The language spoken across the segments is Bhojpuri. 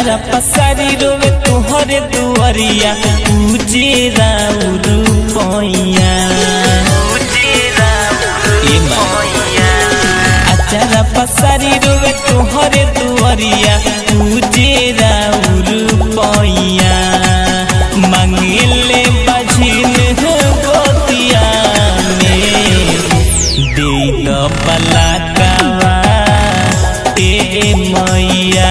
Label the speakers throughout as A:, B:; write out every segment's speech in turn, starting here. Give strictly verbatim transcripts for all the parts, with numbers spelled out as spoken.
A: अचारा पसारी रोवे तुहरे दुआरिया उजेरा रूपैया अचारा पसारी रोवे तुहरे दुआरिया उजेरा रूपैया मांगले बजिन गोतिया में दे द पलाकावा ए मैया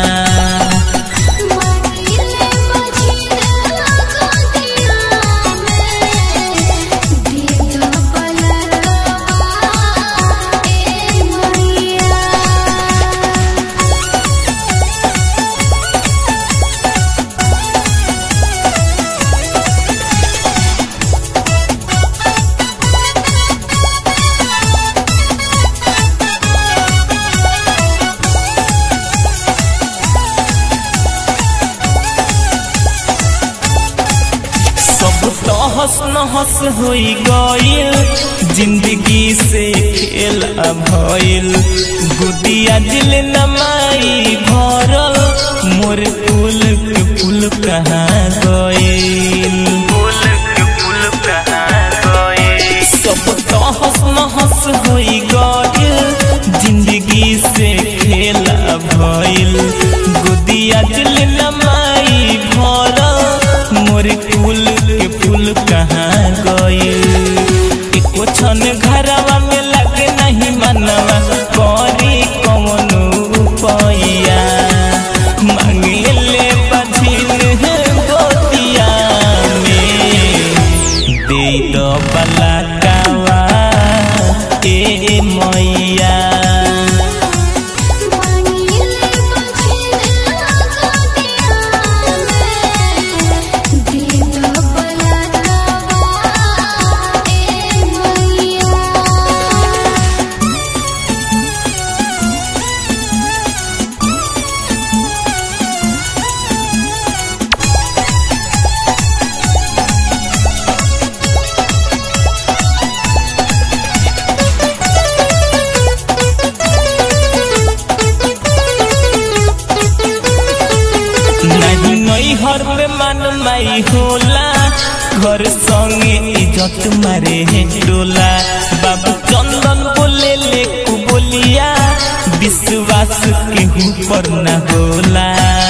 A: हस न हस होई गइल जिंदगी से खेल भइल गुदिया दिल नमाई भरल मोर फूल के फूल कहाँ गइल सब तो हस न हस होई गइल जिंदगी से खेल भइल गुदिया दिल नमाई भरल मोर फूल के फूल कहाँ गइल एको छन घरवा में लगे नहीं मनवा करी कौन उपाया मांगले बजिन गोतिया में दे द पलाकावा ए मैया घर में मन माई होला घर संगे इज्जत मारे है डोला बाबू चंदन बोले ले को बोलिया विश्वास के ऊपर न होला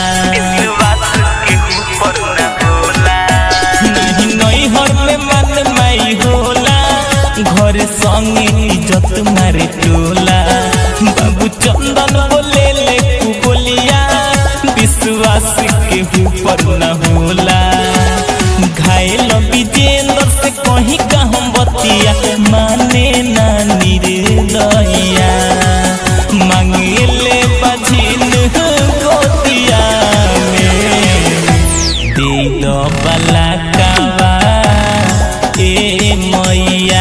A: नहीं नहीं घर में मन माई होला घर संगे इज्जत मारे डोला बाबू चंदन बोले ले को बोलिया विश्वास के ऊपर न होला घायल विजेंद्र से कहीं का हम बतिया माने नानी रे दैया मांगले बजिन गोतिया में दे द पलाकावा ए मैया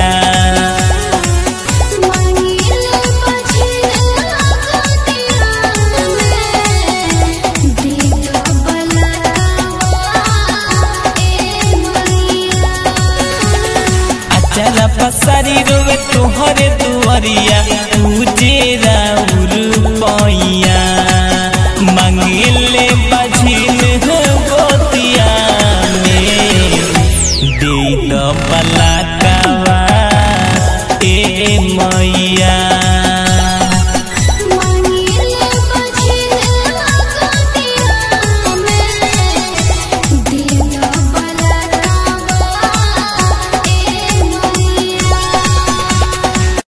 A: अचारा पसारी रोवे तुहरे दुआरिया उजेरा रूपैया मांगले बजिन गोतिया में दे द पलाकावा ए मैया।